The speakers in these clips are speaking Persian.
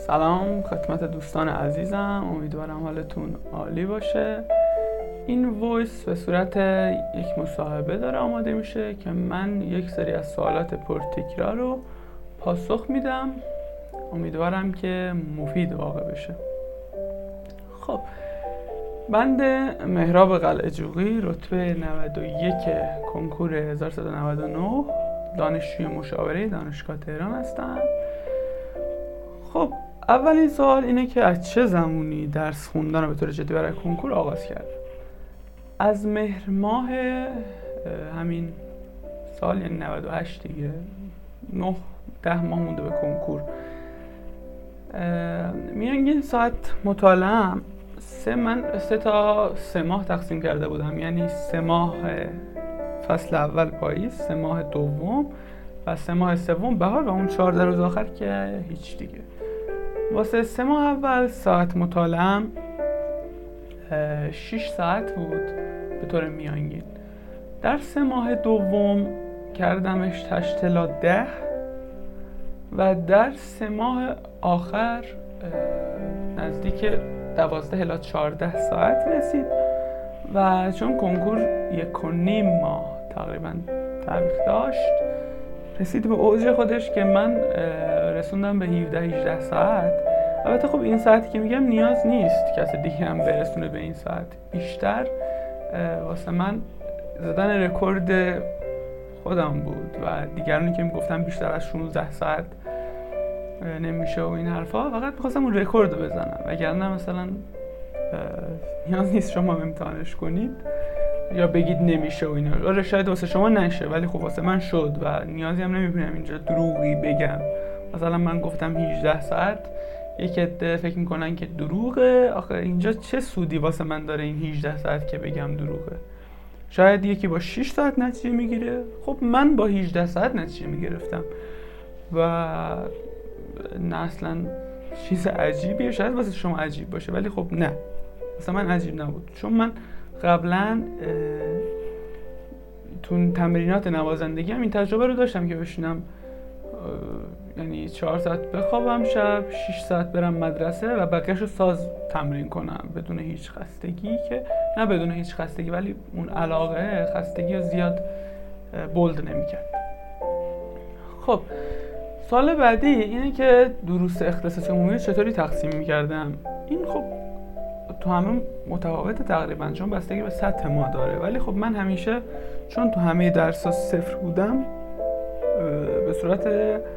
سلام خدمت دوستان عزیزم، امیدوارم حالتون عالی باشه. این وایس به صورت یک مصاحبه داره آماده میشه که من یک سری از سوالات پرتکرار رو پاسخ میدم. امیدوارم که مفید واقع بشه. خب، بنده مهراب قلعه‌جوقی، رتبه 91 کنکور 1399، دانشجوی مشاوره دانشگاه تهران هستم. خب، اولین سوال اینه که از چه زمانی درس خوندن رو به طور جدی برای کنکور آغاز کرد؟ از مهر ماه همین سال، یعنی 98 دیگه، 9-10 ماه مونده به کنکور. میانگین ساعت مطالعه‌ام من 3 ماه تقسیم کرده بودم، یعنی 3 ماه فصل اول پاییز، 3 ماه دوم و 3 ماه سوم بهار و اون 14 روز آخر که هیچ دیگه. واسه 3 ماه اول ساعت مطالعه‌ام 6 ساعت بود به طور میانگین. در 3 ماه دوم کردمش 8 الی 10 و در 3 ماه آخر نزدیک 12 الی 14 ساعت رسید و چون کنکور 1.5 ماه تقریبا تاریخ داشت، رسید به اوج خودش که من رسوندم به 17-18 ساعت. البته خب این ساعتی که میگم نیاز نیست کسی دیگه هم برسونه به این ساعت. بیشتر واسه من زدن رکورد خودم بود و دیگرانی که میگفتن بیشتر از 16 ساعت نمیشه و این حرفا، فقط میخواستم اون رکورد رو بزنم. وگرنه مثلا نیاز نیست شما امتحانش کنید یا بگید نمیشه و اینا. آره شاید واسه شما نشه، ولی خب واسه من شد و نیازی هم نمیبینم اینجا دروغی بگم. مثلا من گفتم 18 ساعت، یک عده فکر میکنن که دروغه. آخه اینجا چه سودی واسه من داره این 18 ساعت که بگم دروغه؟ شاید یکی با 6 ساعت نتیجه میگیره، خب من با 18 ساعت نتیجه میگرفتم و نه اصلا چیز عجیبیه. شاید واسه شما عجیب باشه ولی خب نه، واسه من عجیب نبود، چون من قبلا تو تمرینات نوازندگی هم این تجربه رو داشتم که بشینم یعنی 4 ساعت بخوابم شب، 6 ساعت برم مدرسه و بقیه‌اش رو ساز تمرین کنم بدون هیچ خستگی. که نه بدون هیچ خستگی، ولی اون علاقه خستگی رو زیاد بولد نمی‌کرد. خب، سال بعدی اینه که دروس اختصاصی عمومی چطوری تقسیم می‌کردم. این خب تو همه متفاوت تقریبا، چون بستگی به سطح ما داره، ولی خب من همیشه چون تو همه درس‌ها 0 بودم به صورت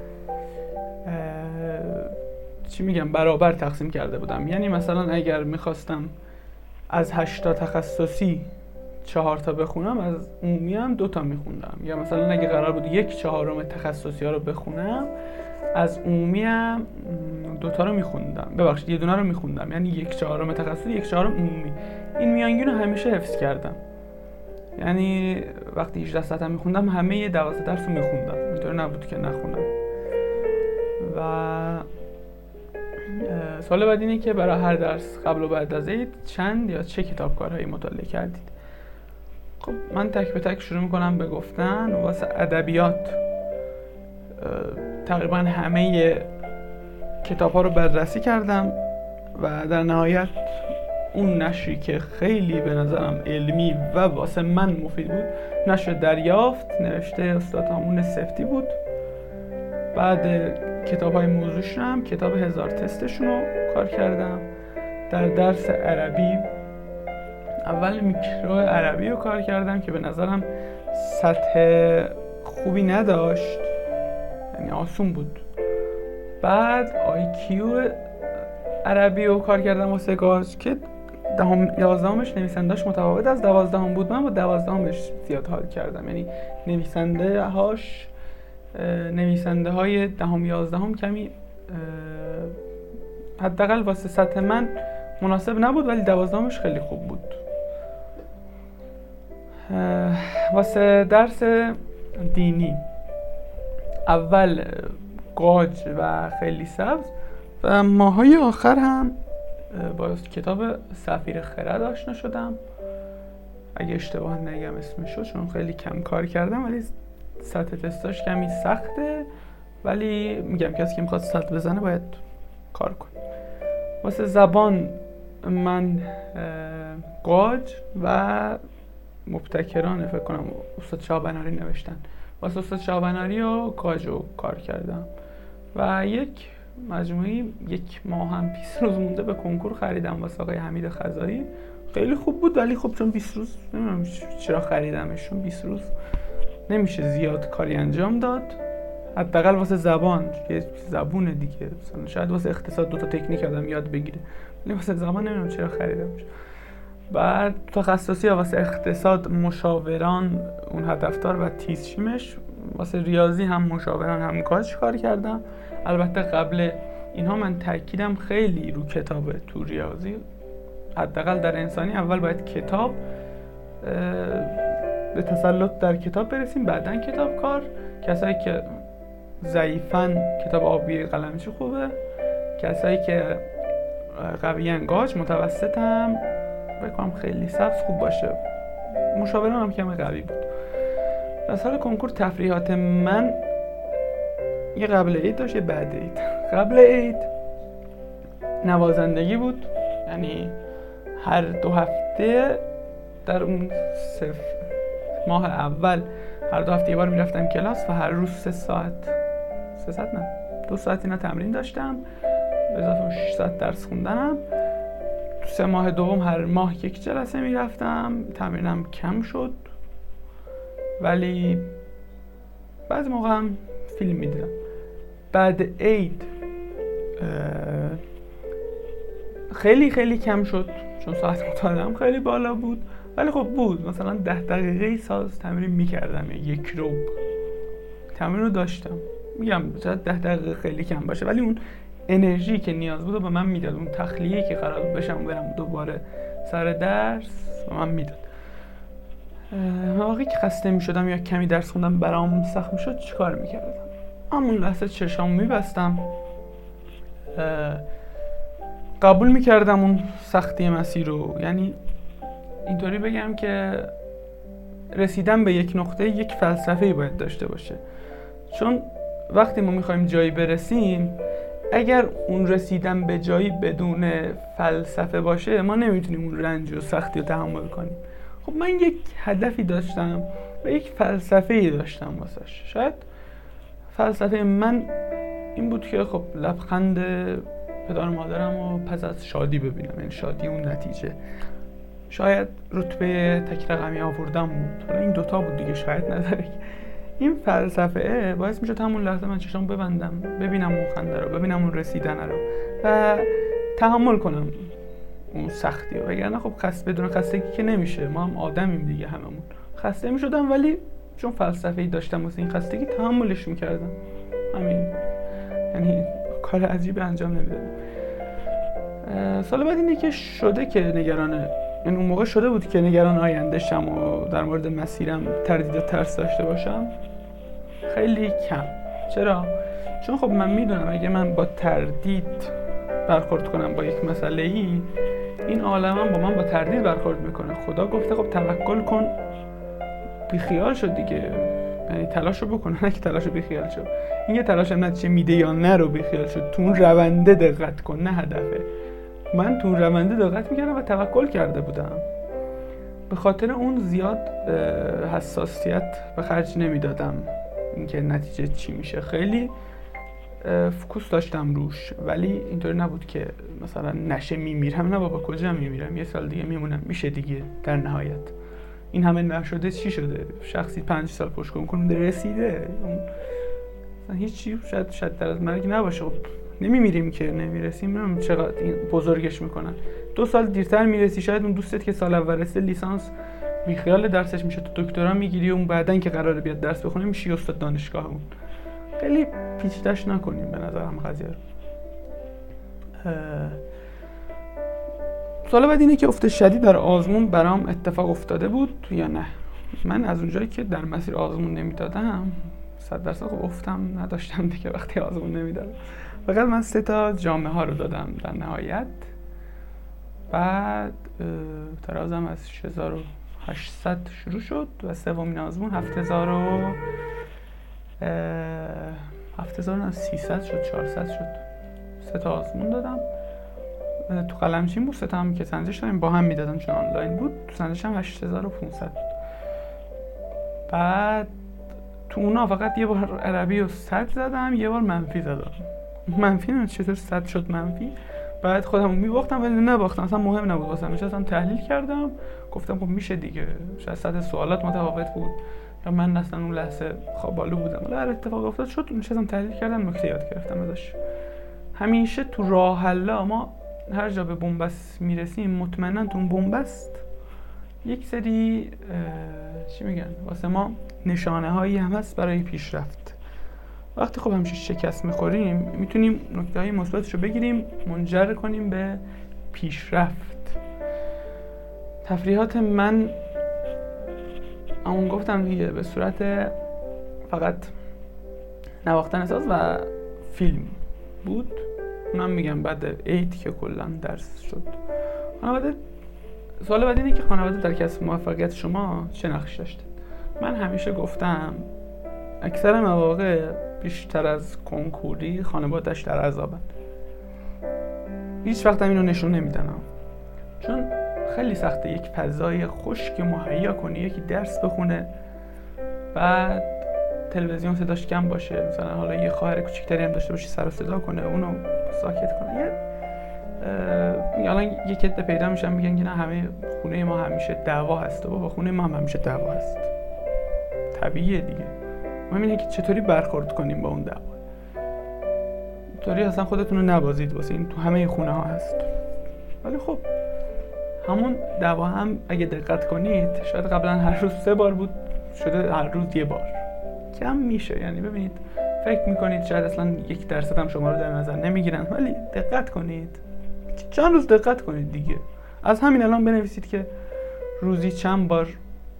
برابر تقسیم کرده بودم. یعنی مثلا اگر میخواستم از 8 تا تخصصی 4 تا بخونم، از عمومی هم 2 تا میخوندم. یا مثلا اگه قرار بود 1/4 تخصصی ها رو بخونم، از عمومی هم 2 تا رو میخوندم، ببخشید 1 دونه رو میخوندم، یعنی 1/4 تخصصی 1/4 عمومی. این میانگین رو همیشه حفظ کردم، یعنی وقتی 18 ساعت هم میخوندم همه 12 درس رو میخوندم، اینطور نبود که نخونم. و سوال بعد اینه که برای هر درس قبل و بعد از عید چند یا چه کتابکارهایی مطالعه کردید؟ خب، من تک به تک شروع میکنم به گفتن. واسه ادبیات تقریبا همه کتاب ها رو بررسی کردم و در نهایت اون نشری که خیلی به نظرم علمی و واسه من مفید بود، نشر دریافت، نوشته استاد هامون سفتی بود. بعد کتاب های موضوعشون هم کتاب 1000 تستشون رو کار کردم. در درس عربی اول میکرو عربی رو کار کردم که به نظرم سطح خوبی نداشت، یعنی آسون بود. بعد IQ عربی رو کار کردم واسه گاز که 11مش نویسنده‌اش متفاوت از 12ام بود. من با 12مش زیاد حال کردم، یعنی نویسنده های 10ام 11ام کمی حداقل واسه سطح من مناسب نبود، ولی 12مش خیلی خوب بود. واسه درس دینی اول قاج و خیلی سبز و ماهای آخر هم با کتاب سفیر خرد آشنا شدم. اگه اشتباه نگم اسمشو، چون خیلی کم کار کردم، ولی سطح تستاش کمی سخته، ولی میگم کسی که میخواد سطح بزنه باید کار کنیم. واسه زبان من قاج و مبتکرانه فکر کنم استاد شاهبناری نوشتن، واسه استاد شاهبناری و قاج رو کار کردم و یک مجموعی 1 ماه هم 20 روز مونده به کنکور خریدم واسه آقای حمید خزایی. خیلی خوب بود، ولی خب چون 20 روز نمیدونم چرا خریدمش، چون 20 روز نمیشه زیاد کاری انجام داد، حداقل واسه زبان، یه زبونه دیگه، مثلا شاید واسه اقتصاد 2 تا تکنیک آدم یاد بگیره، ولی واسه زبان نمیدونم چرا خریدمش. بعد تخصصی واسه اقتصاد مشاوران اون هدفدار و تیزشیمش، واسه ریاضی هم مشاوران هم کار کردم. البته قبل اینها من تاکیدم خیلی رو کتابه. تو ریاضی حداقل در انسانی اول باید کتاب به تسلط در کتاب برسیم، بعدن کتاب کار. کسایی که ضعیفن کتاب آبی قلمچی خوبه، کسایی که قویان گاج، متوسط هم بکنم خیلی سبز خوب باشه. مشاوران هم کمی قوی بود. در سال کنکور تفریحات من یه قبل عید داشت یه بعد عید. قبل عید نوازندگی بود، یعنی هر 2 هفته در اون ماه اول هر 2 هفته یه بار میرفتم کلاس و هر روز 3 ساعت 2 ساعت اینا تمرین داشتم، به اضافه 6 ساعت درس خوندنم. تو 3 ماه دوم هر ماه 1 جلسه میرفتم، تمرینم کم شد ولی بعضی موقع هم فیلم میدیدم. بعد عید خیلی خیلی کم شد چون ساعت مطالعه‌ام خیلی بالا بود، ولی خب بود مثلا 10 دقیقه ساز تمرین میکردم، 1 رو تمرین رو داشتم. میگم شاید 10 دقیقه خیلی کم باشه، ولی اون انرژی که نیاز بود به من میداد، اون تخلیه‌ای که قرار بود بشم برم دوباره سر درس به من میداد. موقعی که خسته میشدم یا کمی درس خوندم برام سخت میشد چیکار میکردم؟ همون لحظه چشامو میبستم، قبول میکردم اون سختی مسیر رو. یعنی اینطوری بگم که رسیدن به یک نقطه یک فلسفه‌ای باید داشته باشه، چون وقتی ما میخوایم جایی برسیم اگر اون رسیدن به جایی بدون فلسفه باشه ما نمیتونیم اون رنج و سختی رو تحمل کنیم. خب من یک هدفی داشتم و یک فلسفه‌ای داشتم واسش. شاید فلسفه من این بود که خب لبخند پدر مادرم رو پس از شادی ببینم، یعنی شادی اون نتیجه. شاید رتبه تک رقمی آوردم بود، حالا این 2 تا بود دیگه، شاید نداره. این فلسفه باعث میشد همون لحظه من چشام ببندم، ببینم اون خنده رو، ببینم اون رسیدن رو و تحمل کنم اون سختی رو. وگرنه خب بدون خستگی که نمیشه، ما هم آدمیم دیگه، هممون خسته میشدم، ولی چون فلسفه‌ای داشتم واسه این خستگی تحملش میکردم. همین، یعنی کار عجیبی انجام نمیدادم. سال بعد اینه که شده که نگرانه، یعنی اون موقع شده بود که نگران آینده‌شم و در مورد مسیرم تردید و ترس داشته باشم. خیلی کم. چرا؟ چون خب من میدونم اگه من با تردید برخورد کنم با یک مسئله‌ای، این عالم هم با من با تردید برخورد میکنه. خدا گفته خب توکل کن، بیخیال شد دیگه، یعنی تلاشو بکن، نه که تلاشو بیخیال شد. این یه تلاش هم نتیجه میده یا نه رو بیخیال شد. تو اون رونده دقت کن، نه هدفه. من تو اون رونده دقت میکردم و توکل کرده بودم. به خاطر اون زیاد حساسیت به خرج نمیدادم اینکه نتیجه چی میشه. خیلی فوکوس داشتم روش، ولی اینطوری نبود که مثلا نشه میمیرم، نه بابا کجا میمیرم، 1 سال دیگه میمونم، میشه دیگه. در نهایت این همه نشده چی شده؟ شخصی 5 سال پشت کنم رسیده، مثلا هیچی شاید در از مرگ نباشه. خب نمیمیریم که، نمیرسیم، نمیدونم چقدر این بزرگش میکنن. 2 سال دیرتر میرسی، شاید اون دوستت که سال اول رسید لیسانس بیخیال درسش میشه، تو دکترا میگیری، اون بعدن که قراره بیاد درس بخونه میشی استاد دانشگاهمون. خیلی پیچیده‌اش نکنیم به نظرم قضیه رو. سال بعد اینه که افت شدید در آزمون برام اتفاق افتاده بود یا نه. من از اونجایی که در مسیر آزمون نمیدادم 100% خب افتم نداشتم دیگه وقتی آزمون نمیدادم. فقط من 3 تا جامعه ها رو دادم در نهایت. بعد ترازم از 6800 شروع شد و سومین آزمون 7300 شد، 400 شد، 3 آزمون دادم تو قلمچین بود، 3 تا هم که سنجش دادیم با هم میدادن چون آنلاین بود. تو سنجش هم 8500 بود. بعد تو اونا فقط یه بار عربی رو 100 زدم، یه بار منفی زدم. منفی نه چطور 100 شد منفی. بعد خودم میباختم ولی نباختم، اصلا مهم نبود واسم. نشستم تحلیل کردم، گفتم خب میشه دیگه، شاید سطح سوالات متفاوت بود یا من اصلا اون لحظه خوابالو بودم، ولی هر اتفاق افتاد شد. نشستم تحلیل کردم، نکته یاد گرفتم ازش. همیشه تو راه حلا ما هر جا به بن‌بست میرسیم مطمئنا تو اون بن‌بست یک سری چی میگن واسه ما نشانه هایی هم هست برای پیشرفت. وقتی خب همیشه شکست میخوریم میتونیم نکته های مثبتش رو بگیریم، منجر کنیم به پیشرفت. تفریحات من همون گفتم دیگه به صورت فقط نواختن ساز و فیلم بود. اونم میگم بعد عید که کلا درس شد. خانواده، سوال بعد اینه که خانواده در کسب موفقیت شما چه نقشی داشته؟ من همیشه گفتم اکثر مواقع بیشتر از کنکوری خانواده‌اش در عذابن. هیچ وقت هم اینو نشون نمیدن، چون خیلی سخته یک فضای خشک مهیا کنی، یکی درس بخونه بعد تلویزیون صداش کم باشه، مثلا حالا یه خواهر کوچیک‌تری هم داشته باشی سر و صدا کنه، اونو ساکت کنه. الان یک عده پیدا میشن میگن که نه همه خونه ما همیشه دعوا هست. و بابا خونه ما هم همیشه دعوا هست، طبیعیه دیگه. مهم اینه که چطوری برخورد کنیم با اون دعوا. طوری اصلا خودتون رو نبازید واسه این تو همه خونه ها هست. ولی خب همون دعوا هم اگه دقت کنید شاید قبلا هر روز 3 بار بود، شده هر روز 1 بار. کم میشه. یعنی ببینید فکر میکنید شاید اصلا 1% هم شما رو در نظر نمیگیرن، ولی دقت کنید، چند روز دقت کنید دیگه. از همین الان بنویسید که روزی چند بار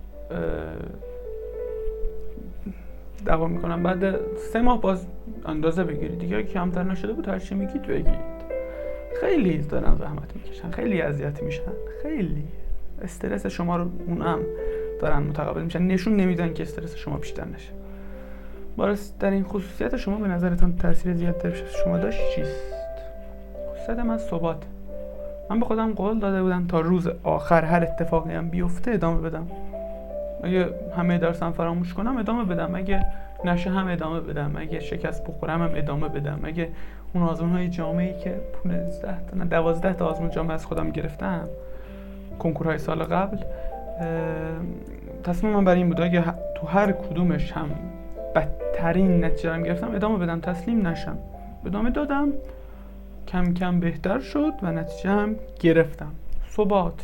دعوا میکنم. بعد 3 ماه باز اندازه بگیرید دیگه. اگه کمتر نشده بود هر چی میگید بگید. خیلی دارن زحمت میکشن، خیلی اذیت میشن، خیلی استرس شما رو اونم دارن متقبل میشن، نشون نمیدن که استرس شما بیشتر نشه. باز در این خصوصیت شما به نظرتان تاثیر زیادتر شما داشت چیست؟ خصوصیت من ثبات. من به خودم قول داده بودم تا روز آخر هر اتفاقی هم بیفته ادامه بدم. اگه همه درسم فراموش کنم ادامه بدم، اگه نشه هم ادامه بدم، اگه شکست بخورم هم ادامه بدم، اگه اون آزمون‌های جامعه‌ای که 12 تا آزمون جامعه از خودم گرفتم کنکورهای سال قبل، تصمیم من برای این بود اگه تو هر کدومش هم بدترین نتیجه رو گرفتم ادامه بدم، تسلیم نشم. ادامه دادم، کم کم بهتر شد و نتیجه هم گرفتم. ثبات.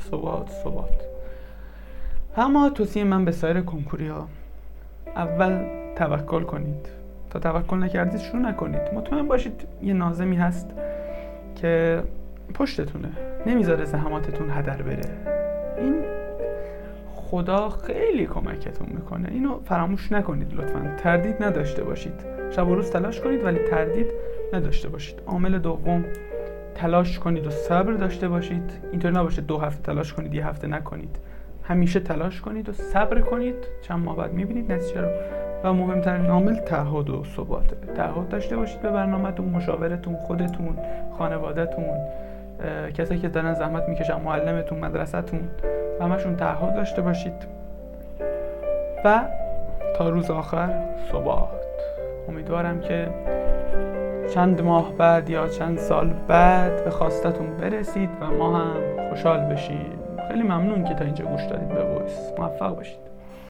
اما توصیه من به سایر کنکوری ها، اول توکل کنید. تا توکل نکردید شروع نکنید. مطمئن باشید یه ناظمی هست که پشتتونه، نمیذاره زحماتتون هدر بره. این خدا خیلی کمکتون میکنه، اینو فراموش نکنید لطفاً. تردید نداشته باشید، شب و روز تلاش کنید ولی تردید نداشته باشید. عامل دوم، تلاش کنید و صبر داشته باشید. اینطور نباشه 2 هفته تلاش کنید 1 هفته نکنید. همیشه تلاش کنید و صبر کنید، چند ماه بعد میبینید نتیجه رو. و مهمترین عامل تعهد و ثباته. تعهد داشته باشید به برنامه‌تون، مشاورتون، خودتون، خانواده‌تون، کسایی که دارن زحمت میکشن، معلمتون، مدرسه‌تون، همشون تعهد داشته باشید و تا روز آخر ثبات. امیدوارم که چند ماه بعد یا چند سال بعد به خواستتون برسید و ما هم خوشحال بشیم. خیلی ممنون که تا اینجا گوش دادید به وایس. موفق باشید.